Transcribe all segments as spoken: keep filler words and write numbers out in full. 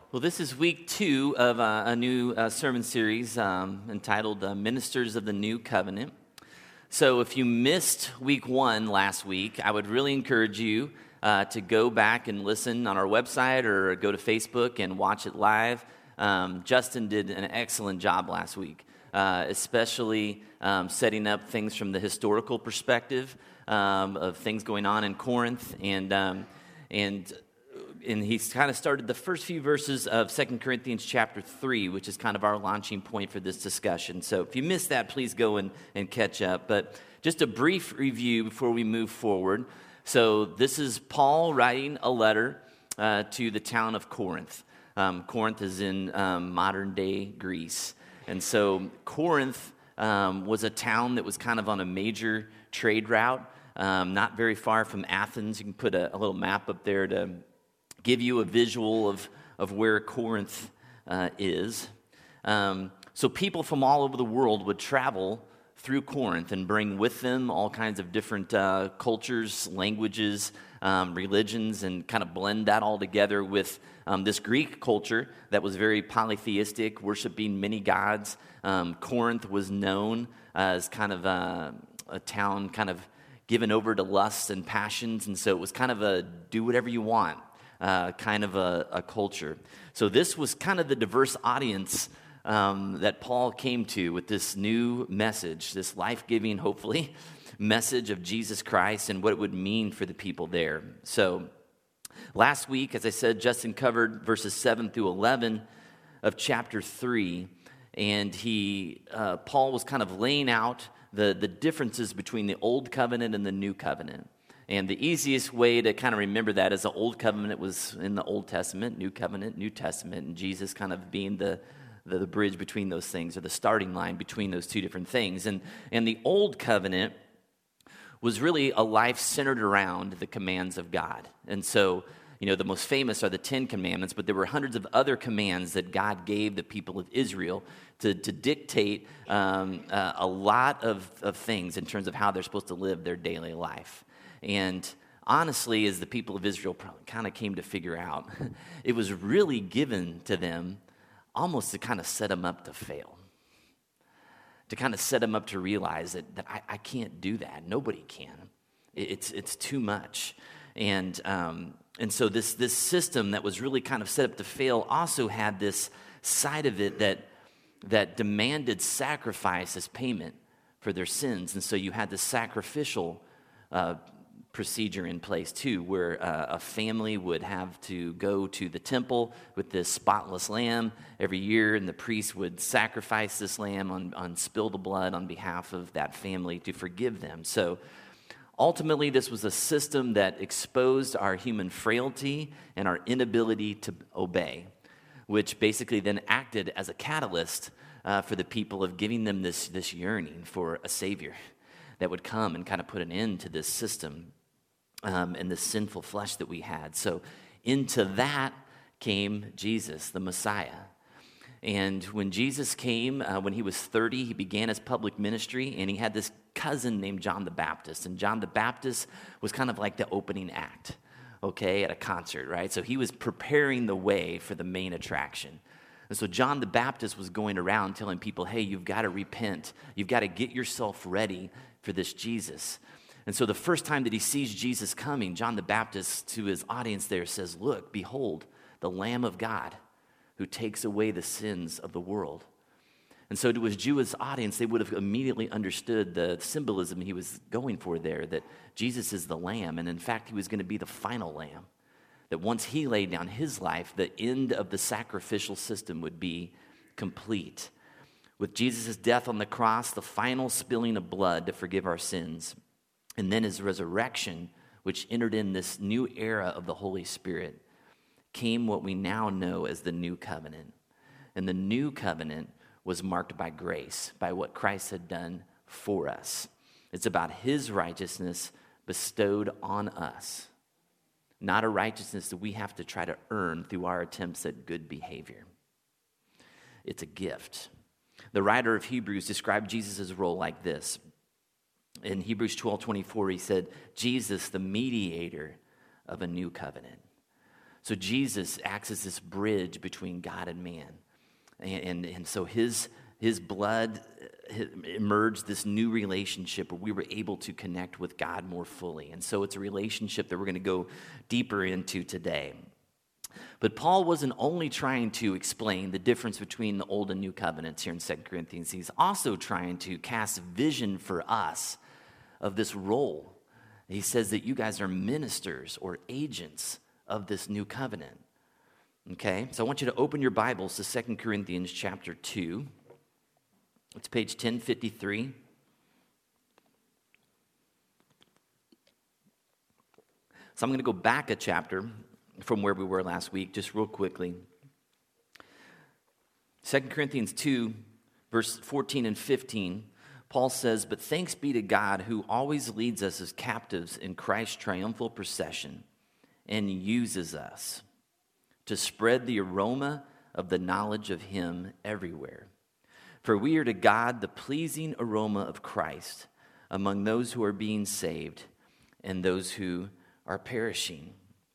Well, this is week two of uh, a new uh, sermon series um, entitled uh, Ministers of the New Covenant. So if you missed week one last week, I would really encourage you uh, to go back and listen on our website or go to Facebook and watch it live. Um, Justin did an excellent job last week, uh, especially um, setting up things from the historical perspective um, of things going on in Corinth and um, and And he's kind of started the first few verses of Second Corinthians chapter three, which is kind of our launching point for this discussion. So if you missed that, please go and, and catch up. But just a brief review before we move forward. So this is Paul writing a letter uh, to the town of Corinth. Um, Corinth is in um, modern-day Greece. And so Corinth um, was a town that was kind of on a major trade route, um, not very far from Athens. You can put a, a little map up there to give you a visual of, of where Corinth uh, is. Um, so people from all over the world would travel through Corinth and bring with them all kinds of different uh, cultures, languages, um, religions, and kind of blend that all together with um, this Greek culture that was very polytheistic, worshiping many gods. Um, Corinth was known as kind of a, a town kind of given over to lusts and passions, and so it was kind of a do whatever you want. Uh, kind of a, a culture. So this was kind of the diverse audience um, that Paul came to with this new message, this life-giving, hopefully, message of Jesus Christ and what it would mean for the people there. So last week, as I said, Justin covered verses seven through eleven of chapter three, and he, uh, Paul was kind of laying out the, the differences between the Old Covenant and the New Covenant. And the easiest way to kind of remember that is the Old Covenant was in the Old Testament, New Covenant, New Testament, and Jesus kind of being the, the, the bridge between those things, or the starting line between those two different things. And, and the Old Covenant was really a life centered around the commands of God. And so, you know, the most famous are the Ten Commandments, but there were hundreds of other commands that God gave the people of Israel to, to dictate um, uh, a lot of, of things in terms of how they're supposed to live their daily life. And honestly, as the people of Israel kind of came to figure out, it was really given to them almost to kind of set them up to fail, to kind of set them up to realize that, that I, I can't do that. Nobody can. It's it's too much. And um, and so this this system that was really kind of set up to fail also had this side of it that that demanded sacrifice as payment for their sins. And so you had the sacrificial uh procedure in place too, where uh, a family would have to go to the temple with this spotless lamb every year, and the priest would sacrifice this lamb on, on spill the blood on behalf of that family to forgive them. So ultimately, this was a system that exposed our human frailty and our inability to obey, which basically then acted as a catalyst uh, for the people of giving them this, this yearning for a Savior that would come and kind of put an end to this system um, and this sinful flesh that we had. So into that came Jesus, the Messiah. And when Jesus came, uh, when he was thirty, he began his public ministry, and he had this cousin named John the Baptist. And John the Baptist was kind of like the opening act, okay, at a concert, right? So he was preparing the way for the main attraction. And so John the Baptist was going around telling people, hey, you've got to repent. You've got to get yourself ready for this Jesus. And so the first time that he sees Jesus coming, John the Baptist, to his audience there, says, look, behold, the Lamb of God who takes away the sins of the world. And so to his Jewish audience, they would have immediately understood the symbolism he was going for there, that Jesus is the Lamb, and in fact, he was going to be the final Lamb. That once he laid down his life, the end of the sacrificial system would be complete. With Jesus' death on the cross, the final spilling of blood to forgive our sins, and then his resurrection, which entered in this new era of the Holy Spirit, came what we now know as the New Covenant. And the New Covenant was marked by grace, by what Christ had done for us. It's about his righteousness bestowed on us, not a righteousness that we have to try to earn through our attempts at good behavior. It's a gift. The writer of Hebrews described Jesus' role like this. In Hebrews twelve twenty-four, he said, Jesus, the mediator of a new covenant. So Jesus acts as this bridge between God and man. And, and, and so his, his blood emerged this new relationship where we were able to connect with God more fully. And so it's a relationship that we're going to go deeper into today. But Paul wasn't only trying to explain the difference between the Old and New Covenants here in Second Corinthians. He's also trying to cast vision for us of this role. He says that you guys are ministers or agents of this new covenant. Okay, so I want you to open your Bibles to Second Corinthians chapter two. It's page ten fifty-three. So I'm going to go back a chapter from where we were last week, just real quickly. Second Corinthians two, verse fourteen and fifteen, Paul says, "But thanks be to God who always leads us as captives in Christ's triumphal procession and uses us to spread the aroma of the knowledge of him everywhere. For we are to God the pleasing aroma of Christ among those who are being saved and those who are perishing."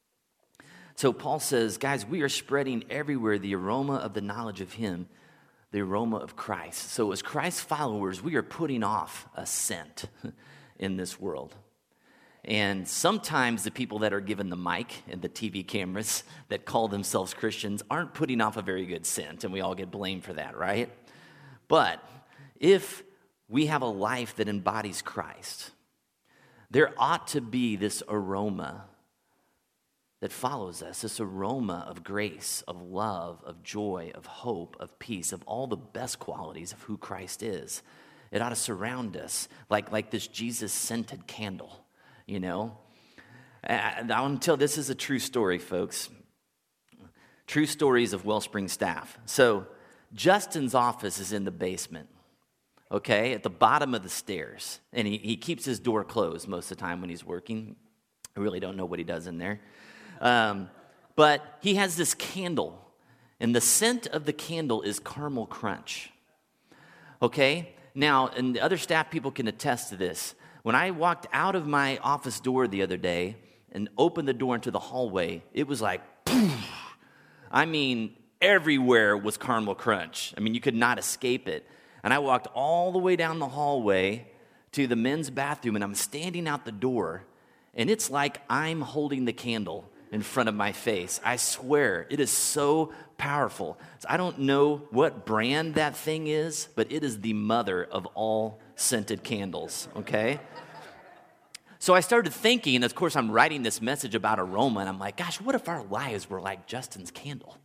So Paul says, guys, we are spreading everywhere the aroma of the knowledge of him, the aroma of Christ. So as Christ followers, we are putting off a scent in this world. And sometimes the people that are given the mic and the T V cameras that call themselves Christians aren't putting off a very good scent, and we all get blamed for that, right? But if we have a life that embodies Christ, there ought to be this aroma that follows us, this aroma of grace, of love, of joy, of hope, of peace, of all the best qualities of who Christ is. It ought to surround us like, like this Jesus-scented candle, you know? And I want to tell, this is a true story, folks. True stories of Wellspring staff. So Justin's office is in the basement, okay, at the bottom of the stairs. And he, he keeps his door closed most of the time when he's working. I really don't know what he does in there. Um, but he has this candle, and the scent of the candle is caramel crunch. Okay? Now, and the other staff people can attest to this. When I walked out of my office door the other day and opened the door into the hallway, it was like, poof. I mean, everywhere was caramel crunch. I mean, you could not escape it. And I walked all the way down the hallway to the men's bathroom, and I'm standing out the door, and it's like I'm holding the candle in front of my face. I swear, it is so powerful. I don't know what brand that thing is, but it is the mother of all scented candles, okay? So I started thinking, and of course I'm writing this message about aroma, and I'm like, gosh, what if our lives were like Justin's candle?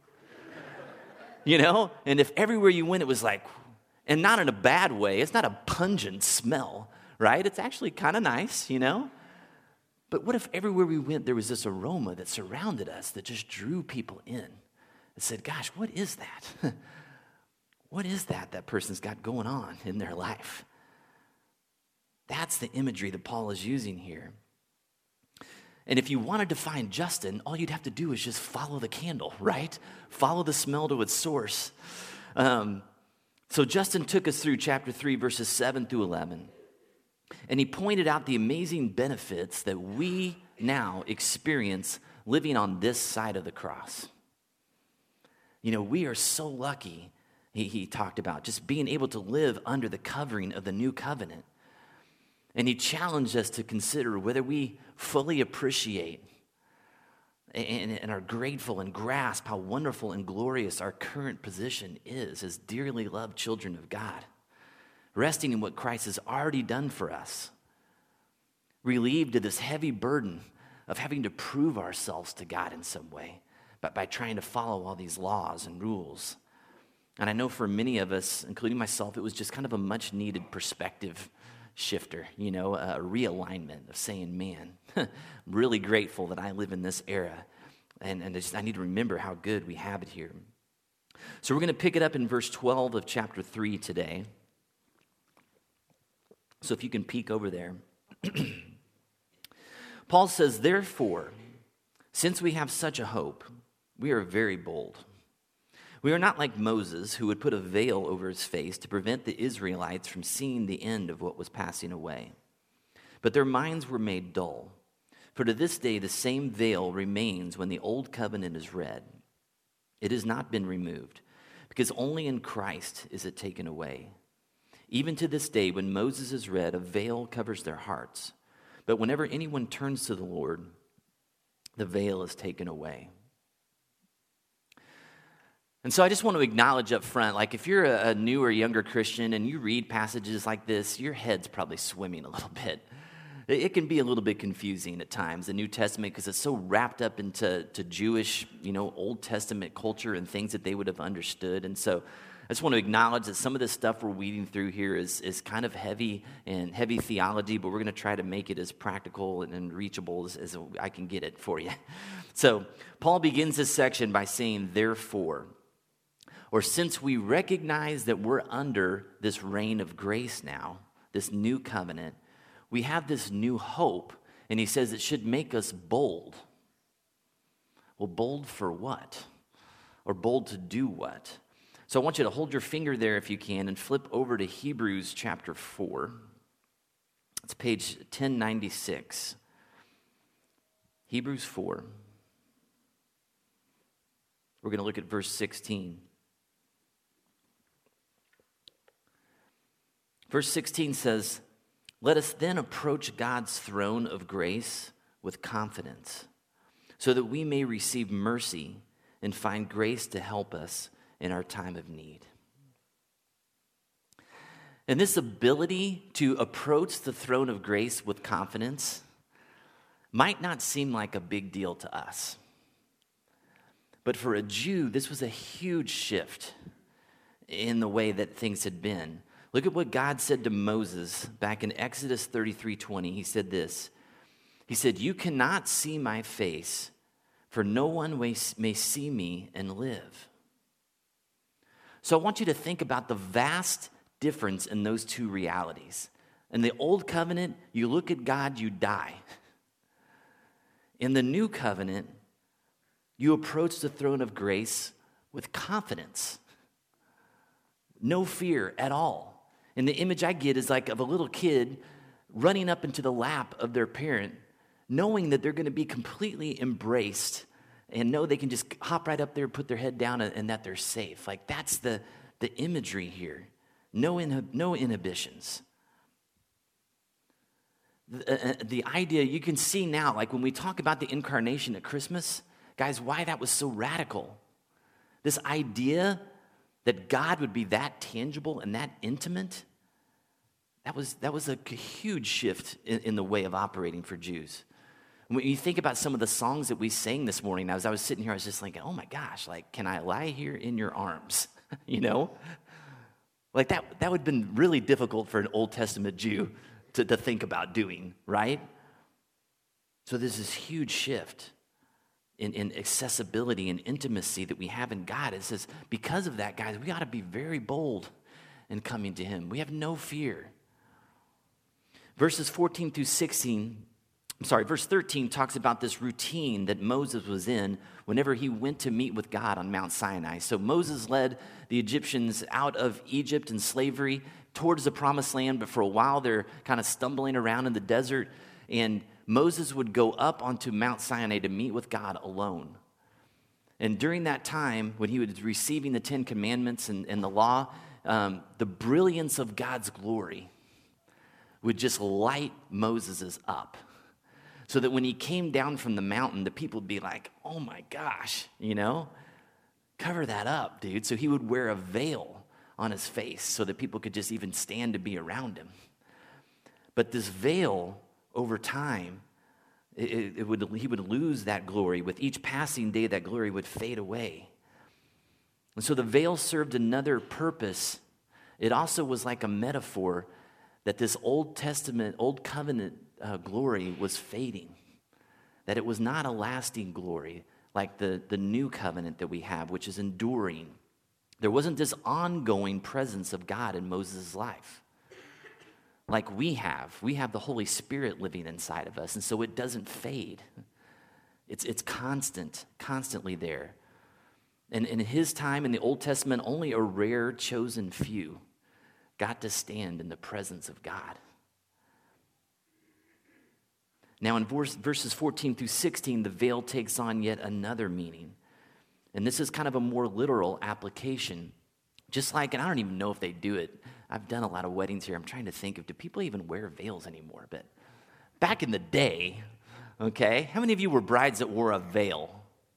You know? And if everywhere you went it was like, and not in a bad way, it's not a pungent smell, right? It's actually kind of nice, you know? But what if everywhere we went, there was this aroma that surrounded us that just drew people in? It said, gosh, what is that? What is that that person's got going on in their life? That's the imagery that Paul is using here. And if you wanted to find Justin, all you'd have to do is just follow the candle, right? Follow the smell to its source. Um, so Justin took us through chapter three, verses seven through eleven. And he pointed out the amazing benefits that we now experience living on this side of the cross. You know, we are so lucky, he, he talked about, just being able to live under the covering of the new covenant. And he challenged us to consider whether we fully appreciate and, and are grateful and grasp how wonderful and glorious our current position is as dearly loved children of God. Resting in what Christ has already done for us, relieved of this heavy burden of having to prove ourselves to God in some way, but by trying to follow all these laws and rules. And I know for many of us, including myself, it was just kind of a much-needed perspective shifter, you know, a realignment of saying, man, I'm really grateful that I live in this era, and, and I, just, I need to remember how good we have it here. So we're going to pick it up in verse twelve of chapter three today. So if you can peek over there. Paul says, therefore, since we have such a hope, we are very bold. We are not like Moses, who would put a veil over his face to prevent the Israelites from seeing the end of what was passing away. But their minds were made dull. For to this day the same veil remains when the old covenant is read. It has not been removed, because only in Christ is it taken away. Even to this day, when Moses is read, a veil covers their hearts. But whenever anyone turns to the Lord, the veil is taken away. And so I just want to acknowledge up front, like if you're a, a new or younger Christian and you read passages like this, your head's probably swimming a little bit. It, it can be a little bit confusing at times, the New Testament, because it's so wrapped up into to Jewish, you know, Old Testament culture and things that they would have understood. And so I just want to acknowledge that some of this stuff we're weeding through here is, is kind of heavy and heavy theology, but we're going to try to make it as practical and, and reachable as, as I can get it for you. So Paul begins this section by saying, therefore, or since we recognize that we're under this reign of grace now, this new covenant, we have this new hope, and he says it should make us bold. Well, bold for what? Or bold to do what? So I want you to hold your finger there if you can and flip over to Hebrews chapter four. It's page ten ninety-six. Hebrews four. We're going to look at verse sixteen. Verse sixteen says, let us then approach God's throne of grace with confidence, so that we may receive mercy and find grace to help us in our time of need. And this ability to approach the throne of grace with confidence might not seem like a big deal to us. But for a Jew, this was a huge shift in the way that things had been. Look at what God said to Moses back in Exodus thirty-three twenty. He said this. He said, you cannot see my face, for no one may see me and live. So I want you to think about the vast difference in those two realities. In the old covenant, you look at God, you die. In the new covenant, you approach the throne of grace with confidence. No fear at all. And the image I get is like of a little kid running up into the lap of their parent, knowing that they're going to be completely embraced and know they can just hop right up there, put their head down, and, and that they're safe. Like that's the, the imagery here. No, inhib- no inhibitions. The, uh, the idea you can see now, like when we talk about the incarnation at Christmas, guys, why that was so radical. This idea that God would be that tangible and that intimate, that was, that was a huge shift in, in the way of operating for Jews. When you think about some of the songs that we sang this morning, as I was sitting here, I was just like, oh my gosh, like, can I lie here in your arms? You know? Like that, that would have been really difficult for an Old Testament Jew to, to think about doing, right? So there's this huge shift in, in accessibility and intimacy that we have in God. It says, because of that, guys, we ought to be very bold in coming to him. We have no fear. Verses fourteen through sixteen, I'm sorry, verse thirteen talks about this routine that Moses was in whenever he went to meet with God on Mount Sinai. So Moses led the Egyptians out of Egypt and slavery towards the promised land, but for a while they're kind of stumbling around in the desert, and Moses would go up onto Mount Sinai to meet with God alone. And during that time, when he was receiving the Ten Commandments and, and the law, um, the brilliance of God's glory would just light Moses' up. So that when he came down from the mountain, the people would be like, oh my gosh, you know, cover that up, dude. So he would wear a veil on his face so that people could just even stand to be around him. But this veil, over time, it, it would, he would lose that glory. With each passing day, that glory would fade away. And so the veil served another purpose. It also was like a metaphor that this Old Testament, Old Covenant uh, glory was fading, that it was not a lasting glory like the, the new covenant that we have, which is enduring. There wasn't this ongoing presence of God in Moses' life like we have. We have the Holy Spirit living inside of us, and so it doesn't fade. It's, it's constant, constantly there. And in his time in the Old Testament, only a rare chosen few got to stand in the presence of God. Now in verse, verses fourteen through sixteen, the veil takes on yet another meaning. And this is kind of a more literal application. Just like, and I don't even know if they do it. I've done a lot of weddings here. I'm trying to think of, do people even wear veils anymore? But back in the day, okay, how many of you were brides that wore a veil?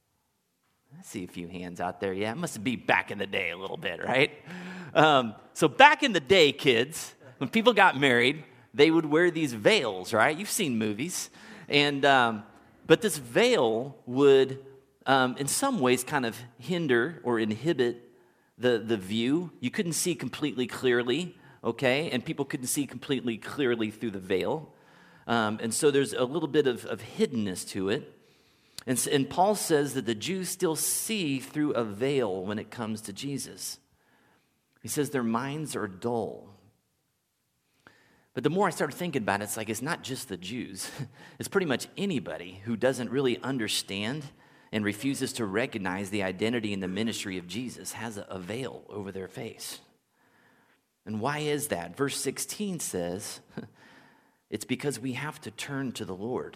I see a few hands out there. Yeah, it must be back in the day a little bit, right? Um, so back in the day, kids, when people got married, they would wear these veils, right? You've seen movies. And um, but this veil would, um, in some ways, kind of hinder or inhibit the, the view. You couldn't see completely clearly, okay? And people couldn't see completely clearly through the veil. Um, and so there's a little bit of, of hiddenness to it. And, and Paul says that the Jews still see through a veil when it comes to Jesus. He says their minds are dull. But the more I started thinking about it, it's like it's not just the Jews. It's pretty much anybody who doesn't really understand and refuses to recognize the identity and the ministry of Jesus has a, a veil over their face. And why is that? Verse sixteen says, it's because we have to turn to the Lord.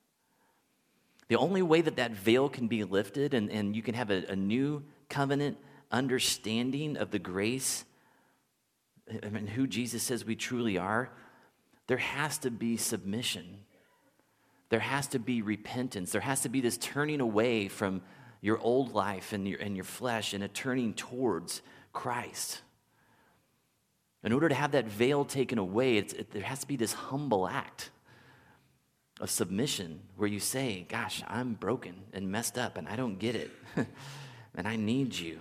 The only way that that veil can be lifted and, and you can have a, a new covenant understanding of the grace and who Jesus says we truly are, there has to be submission. There has to be repentance. There has to be this turning away from your old life and your, and your flesh and a turning towards Christ. In order to have that veil taken away, it's, it, there has to be this humble act of submission where you say, gosh, I'm broken and messed up and I don't get it and I need you.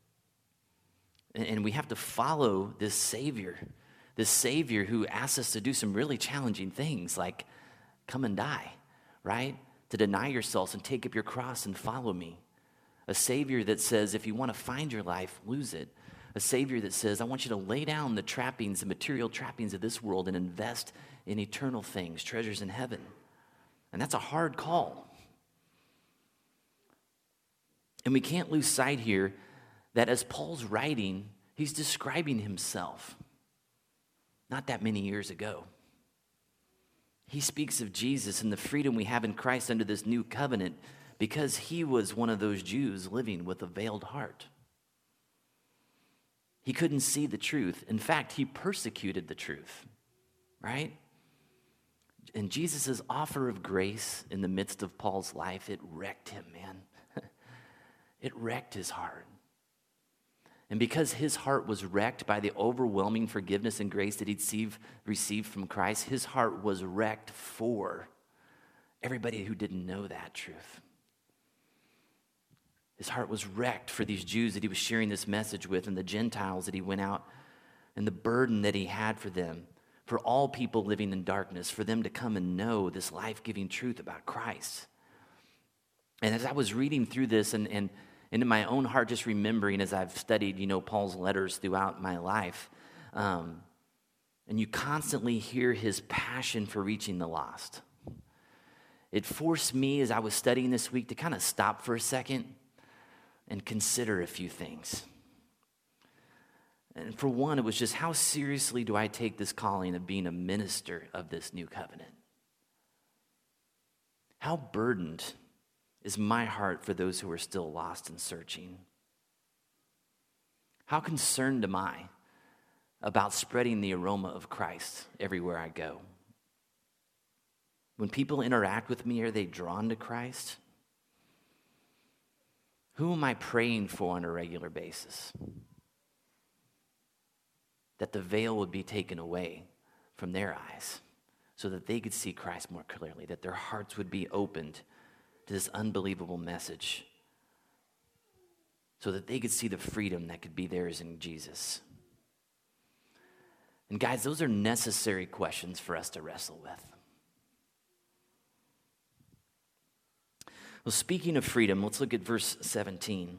And, and we have to follow this Savior, this Savior who asks us to do some really challenging things like come and die, right? To deny yourselves and take up your cross and follow me. A Savior that says if you want to find your life, lose it. A Savior that says I want you to lay down the trappings, the material trappings of this world and invest in eternal things, treasures in heaven. And that's a hard call. And we can't lose sight here that as Paul's writing, he's describing himself not that many years ago. He speaks of Jesus and the freedom we have in Christ under this new covenant because he was one of those Jews living with a veiled heart. He couldn't see the truth. In fact, he persecuted the truth, right? And Jesus' offer of grace in the midst of Paul's life, it wrecked him, man. It wrecked his heart. And because his heart was wrecked by the overwhelming forgiveness and grace that he'd received from Christ, his heart was wrecked for everybody who didn't know that truth. His heart was wrecked for these Jews that he was sharing this message with and the Gentiles that he went out and the burden that he had for them, for all people living in darkness, for them to come and know this life-giving truth about Christ. And as I was reading through this and, and, and in my own heart just remembering as I've studied, you know, Paul's letters throughout my life, um, and you constantly hear his passion for reaching the lost. It forced me as I was studying this week to kind of stop for a second and consider a few things. And for one, it was just how seriously do I take this calling of being a minister of this new covenant? How burdened is my heart for those who are still lost and searching? How concerned am I about spreading the aroma of Christ everywhere I go? When people interact with me, are they drawn to Christ? Who am I praying for on a regular basis? That the veil would be taken away from their eyes so that they could see Christ more clearly, that their hearts would be opened to this unbelievable message so that they could see the freedom that could be theirs in Jesus. And guys, those are necessary questions for us to wrestle with. Well, speaking of freedom, let's look at verse seventeen.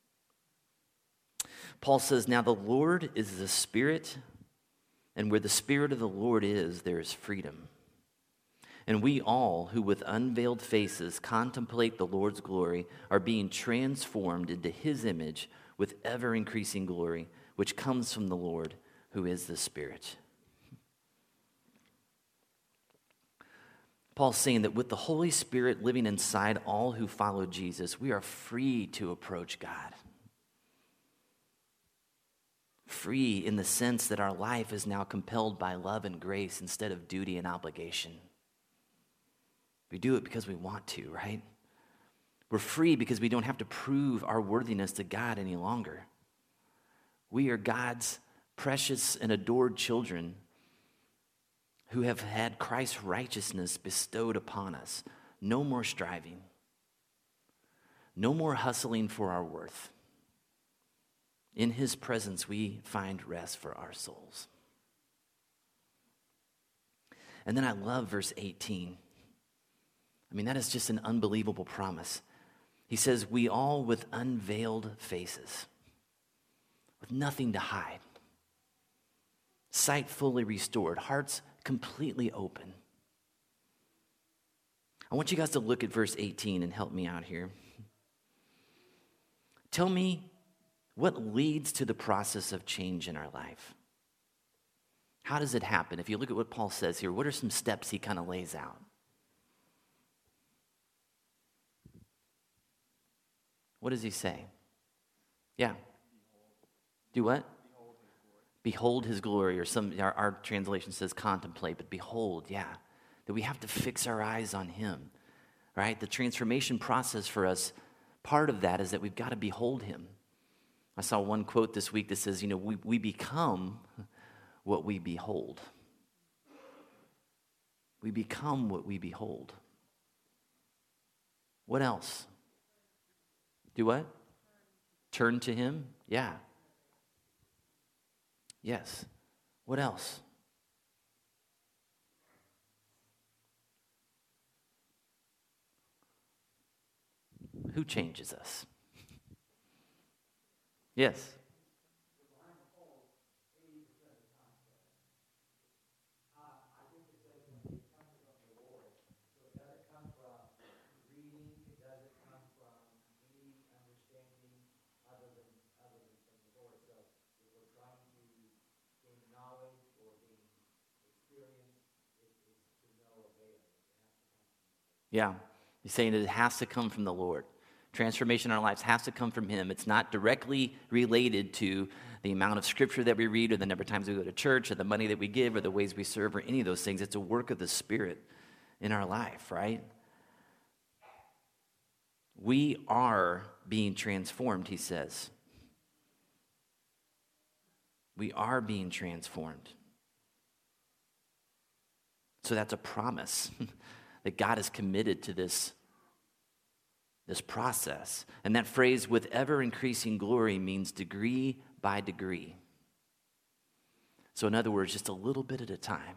Paul says, now the Lord is the Spirit, and where the Spirit of the Lord is, there is freedom. And we all, who with unveiled faces contemplate the Lord's glory, are being transformed into his image with ever-increasing glory, which comes from the Lord, who is the Spirit. Paul's saying that with the Holy Spirit living inside all who follow Jesus, we are free to approach God. Free in the sense that our life is now compelled by love and grace instead of duty and obligation. We do it because we want to, right? We're free because we don't have to prove our worthiness to God any longer. We are God's precious and adored children who have had Christ's righteousness bestowed upon us. No more striving. No more hustling for our worth. In his presence, we find rest for our souls. And then I love verse eighteen. I mean, that is just an unbelievable promise. He says, we all with unveiled faces, with nothing to hide, sight fully restored, hearts completely open. I want you guys to look at verse eighteen and help me out here. Tell me what leads to the process of change in our life. How does it happen? If you look at what Paul says here, what are some steps he kind of lays out? What does he say? Yeah. Do what? Behold his glory, or some our, our translation says contemplate, but behold, yeah. That we have to fix our eyes on him, right? The transformation process for us, part of that is that we've got to behold him. I saw one quote this week that says, you know, we, we become what we behold. We become what we behold. What else? Do what? Turn to him? Yeah. Yes. What else? Who changes us? Yes. Yeah. He's saying that it has to come from the Lord. Transformation in our lives has to come from him. It's not directly related to the amount of scripture that we read or the number of times we go to church or the money that we give or the ways we serve or any of those things. It's a work of the Spirit in our life, right? We are being transformed, he says. We are being transformed. So that's a promise that God is committed to this, this process. And that phrase, with ever-increasing glory, means degree by degree. So in other words, just a little bit at a time.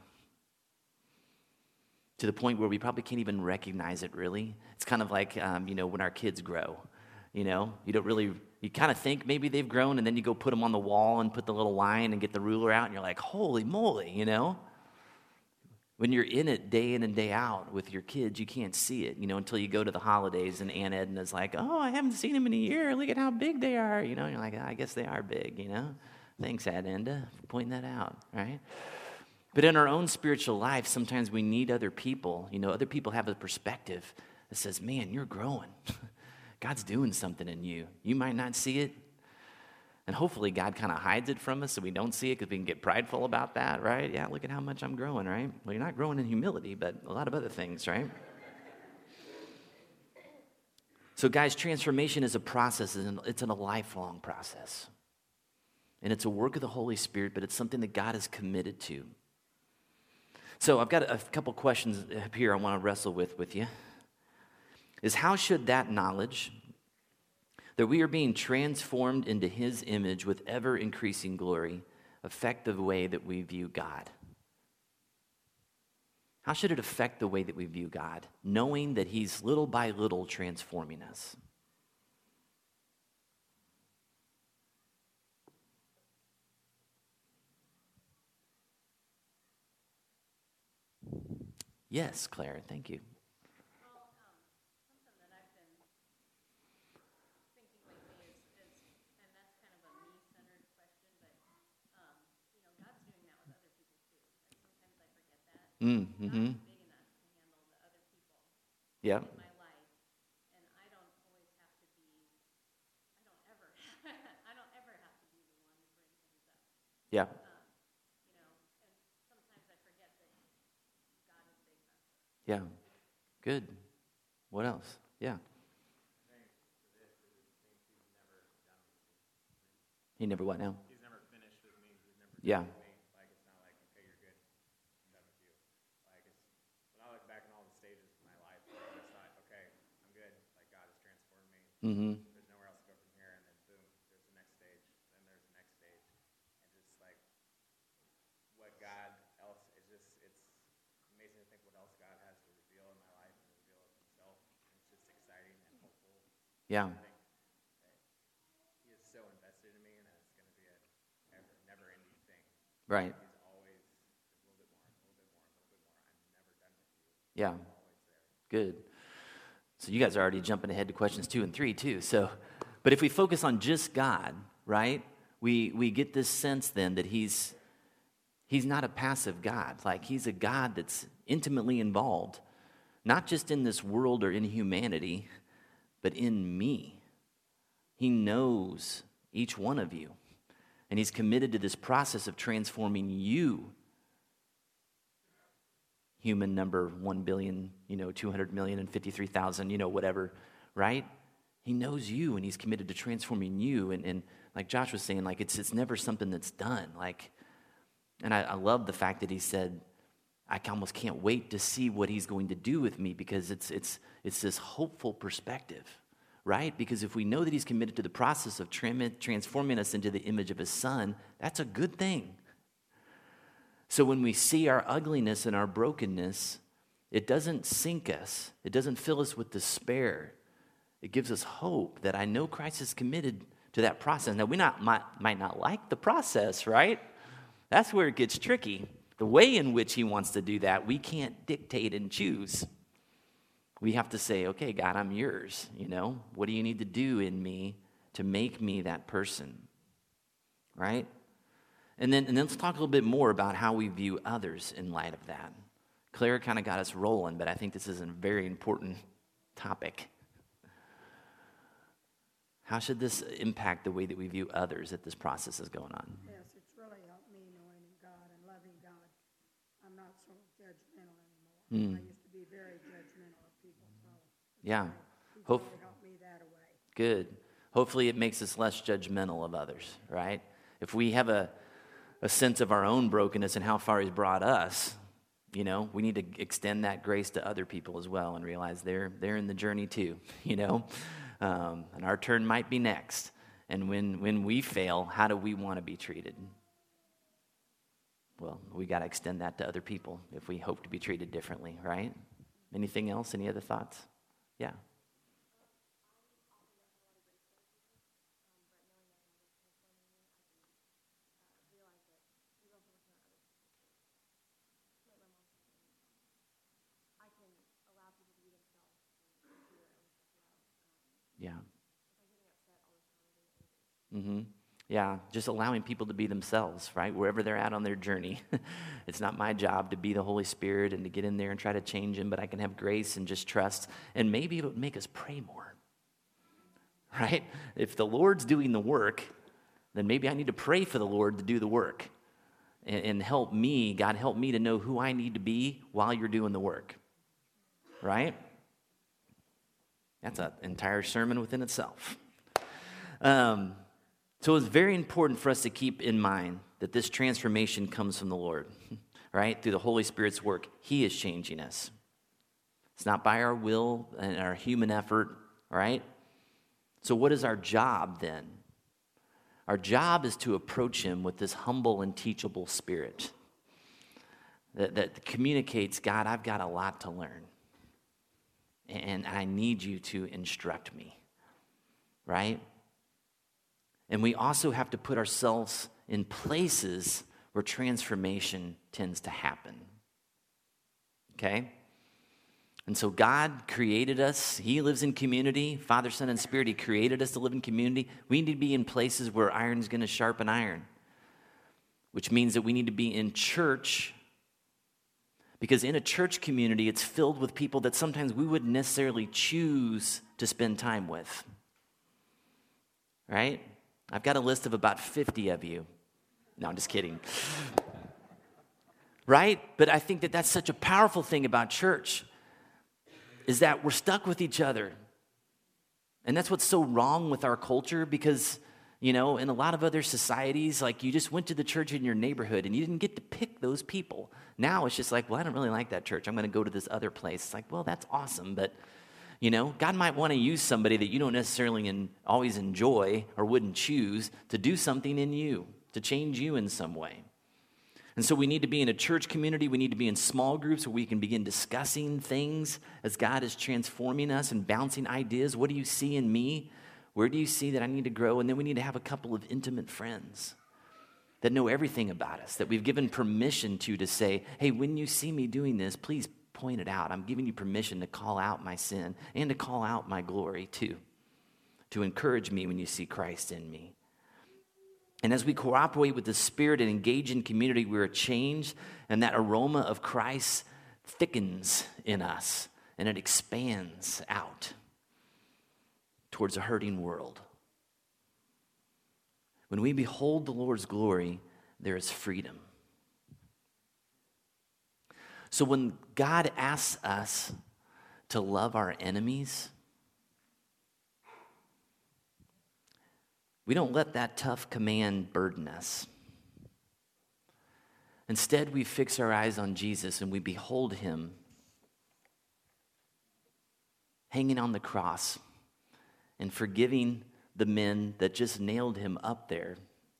To the point where we probably can't even recognize it, really. It's kind of like, um, you know, when our kids grow. You know, you don't really, you kind of think maybe they've grown, and then you go put them on the wall and put the little line and get the ruler out, and you're like, holy moly, you know? When you're in it day in and day out with your kids, you can't see it, you know, until you go to the holidays and Aunt Edna's like, oh, I haven't seen them in a year. Look at how big they are. You know, and you're like, I guess they are big, you know. Thanks, Aunt Edna, for pointing that out, right? But in our own spiritual life, sometimes we need other people. You know, other people have a perspective that says, man, you're growing. God's doing something in you. You might not see it. And hopefully God kind of hides it from us so we don't see it because we can get prideful about that, right? Yeah, look at how much I'm growing, right? Well, you're not growing in humility, but a lot of other things, right? So guys, transformation is a process, and it's a lifelong process. And it's a work of the Holy Spirit, but it's something that God is committed to. So I've got a couple questions up here I want to wrestle with with you. Is how should that knowledge that we are being transformed into his image with ever-increasing glory affect the way that we view God? How should it affect the way that we view God, knowing that he's little by little transforming us? Yes, Claire, thank you. Mm, mm-hmm. Yeah. in my life, and I don't always have to be, I don't ever, I don't ever have to be the one to bring things up. Yeah. Um, you know, and sometimes I forget that God is big enough. Yeah. Good. What else? Yeah. He never what now? He's never finished with me. He's never Yeah. done with me. Like, it's not like, okay, you're good. I'm done with you. Like, it's, when I look back on all the stages of my life, I always thought, okay, I'm good. Like, God has transformed me. Mm-hmm. There's nowhere else to go from here. And then, boom, there's the next stage. Then there's the next stage. And just, like, what God else, it's just, it's amazing to think what else God has to reveal in my life and reveal of himself. And it's just exciting and hopeful. Yeah. I think that he is so invested in me, and it's going to be a never, never-ending thing. Right. He's always a little bit more, a little bit more, a little bit more. I'm never done with you. Yeah. I'm always there. Good. So you guys are already jumping ahead to questions two and three too. So, but if we focus on just God, right, we we get this sense then that he's he's not a passive God. Like he's a God that's intimately involved, not just in this world or in humanity, but in me. He knows each one of you, and he's committed to this process of transforming you. Human number one billion, you know, two hundred million and fifty-three thousand, you know, whatever, right? He knows you, and he's committed to transforming you. And, and like Josh was saying, like it's it's never something that's done. Like, and I, I love the fact that he said, I almost can't wait to see what he's going to do with me, because it's it's it's this hopeful perspective, right? Because if we know that he's committed to the process of transforming us into the image of his son, that's a good thing. So when we see our ugliness and our brokenness, it doesn't sink us. It doesn't fill us with despair. It gives us hope that I know Christ is committed to that process. Now, we not might, might not like the process, right? That's where it gets tricky. The way in which he wants to do that, we can't dictate and choose. We have to say, okay, God, I'm yours. You know, what do you need to do in me to make me that person, right? And then, and then let's talk a little bit more about how we view others in light of that. Claire kind of got us rolling, but I think this is a very important topic. How should this impact the way that we view others that this process is going on? Yes, it's really helped me knowing God and loving God. I'm not so judgmental anymore. Mm. I used to be very judgmental of people, so Yeah. He's Hope, really helped me that way. good. Hopefully it makes us less judgmental of others, right? If we have a, a sense of our own brokenness and how far he's brought us, you know, we need to extend that grace to other people as well and realize they're they're in the journey too, you know? Um, and our turn might be next. And when, when we fail, how do we want to be treated? Well, we got to extend that to other people if we hope to be treated differently, right? Anything else? Any other thoughts? Yeah. Yeah. Mm-hmm. Yeah, just allowing people to be themselves, right? Wherever they're at on their journey. It's not my job to be the Holy Spirit and to get in there and try to change them, but I can have grace and just trust. And maybe it would make us pray more, right? If the Lord's doing the work, then maybe I need to pray for the Lord to do the work. And, and help me, God, help me to know who I need to be while you're doing the work, right? That's an entire sermon within itself. Um, so it's very important for us to keep in mind that this transformation comes from the Lord, right? Through the Holy Spirit's work. He is changing us. It's not by our will and our human effort, right? So what is our job then? Our job is to approach him with this humble and teachable spirit that, that communicates, God, I've got a lot to learn. And I need you to instruct me, right? And we also have to put ourselves in places where transformation tends to happen, okay? And so God created us. He lives in community. Father, Son, and Spirit, he created us to live in community. We need to be in places where iron's going to sharpen iron, which means that we need to be in church, Because in a church community, it's filled with people that sometimes we wouldn't necessarily choose to spend time with. Right? I've got a list of about fifty of you. No, I'm just kidding. Right? But I think that that's such a powerful thing about church, is that we're stuck with each other. And that's what's so wrong with our culture, because, you know, in a lot of other societies, like, you just went to the church in your neighborhood and you didn't get to pick those people. Now it's just like, well, I don't really like that church. I'm going to go to this other place. It's like, well, that's awesome, but, you know, God might want to use somebody that you don't necessarily in, always enjoy or wouldn't choose to do something in you, to change you in some way. And so we need to be in a church community. We need to be in small groups where we can begin discussing things as God is transforming us and bouncing ideas. What do you see in me? Where do you see that I need to grow? And then we need to have a couple of intimate friends that know everything about us, that we've given permission to, to say, hey, when you see me doing this, please point it out. I'm giving you permission to call out my sin and to call out my glory too, to encourage me when you see Christ in me. And as we cooperate with the Spirit and engage in community, we are changed, and that aroma of Christ thickens in us, and it expands out towards a hurting world. When we behold the Lord's glory, there is freedom. So when God asks us to love our enemies, we don't let that tough command burden us. Instead, we fix our eyes on Jesus and we behold him hanging on the cross and forgiving the men that just nailed him up there.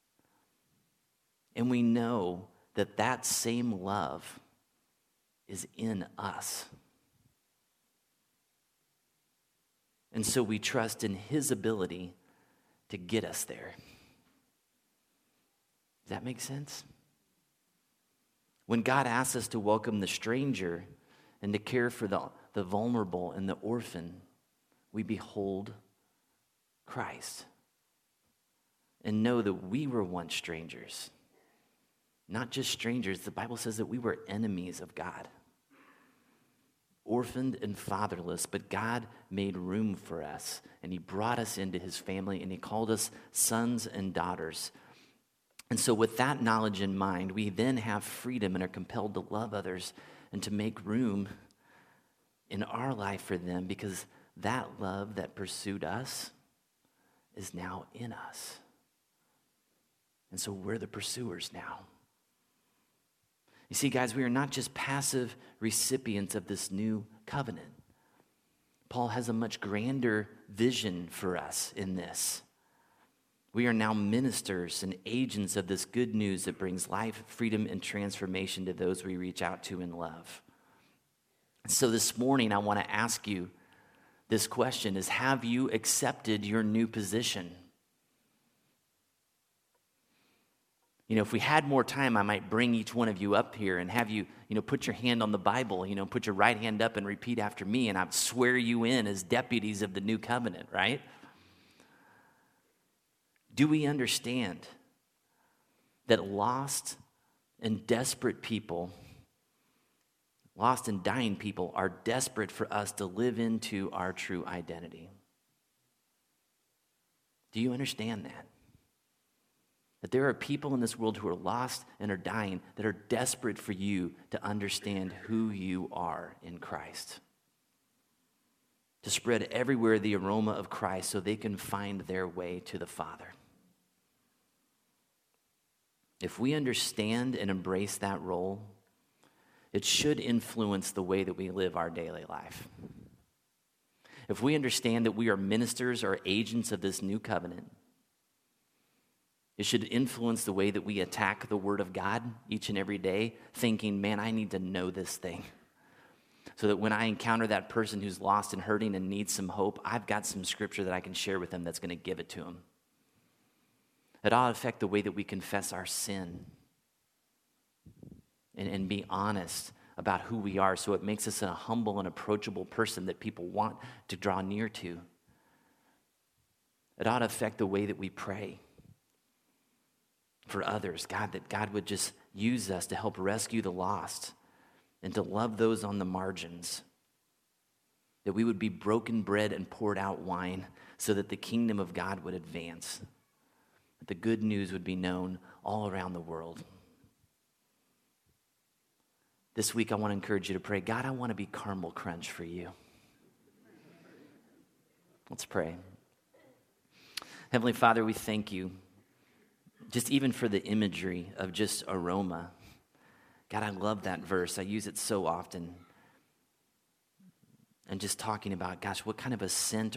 And we know that that same love is in us. And so we trust in his ability to get us there. Does that make sense? When God asks us to welcome the stranger and to care for the, the vulnerable and the orphan, we behold Christ and know that we were once strangers. Not just strangers, the Bible says that we were enemies of God. Orphaned and fatherless, but God made room for us, and he brought us into his family, and he called us sons and daughters. And so with that knowledge in mind, we then have freedom and are compelled to love others and to make room in our life for them, because that love that pursued us is now in us. And so we're the pursuers now. You see, guys, we are not just passive recipients of this new covenant. Paul has a much grander vision for us in this. We are now ministers and agents of this good news that brings life, freedom, and transformation to those we reach out to in love. So this morning, I want to ask you this question: is, have you accepted your new position? You know, if we had more time, I might bring each one of you up here and have you, you know, put your hand on the Bible, you know, put your right hand up and repeat after me, and I'd swear you in as deputies of the new covenant, right? Do we understand that lost and desperate people, lost and dying people, are desperate for us to live into our true identity? Do you understand that? That there are people in this world who are lost and are dying that are desperate for you to understand who you are in Christ. To spread everywhere the aroma of Christ so they can find their way to the Father. If we understand and embrace that role, it should influence the way that we live our daily life. If we understand that we are ministers or agents of this new covenant, it should influence the way that we attack the Word of God each and every day, thinking, man, I need to know this thing. So that when I encounter that person who's lost and hurting and needs some hope, I've got some scripture that I can share with them that's going to give it to them. It ought to affect the way that we confess our sin and, and be honest about who we are, so it makes us a humble and approachable person that people want to draw near to. It ought to affect the way that we pray for others. God, that God would just use us to help rescue the lost and to love those on the margins. That we would be broken bread and poured out wine so that the kingdom of God would advance. That the good news would be known all around the world. This week I want to encourage you to pray, God, I want to be caramel crunch for you. Let's pray. Heavenly Father, we thank you just even for the imagery of just aroma. God, I love that verse. I use it so often. And just talking about, gosh, what kind of a scent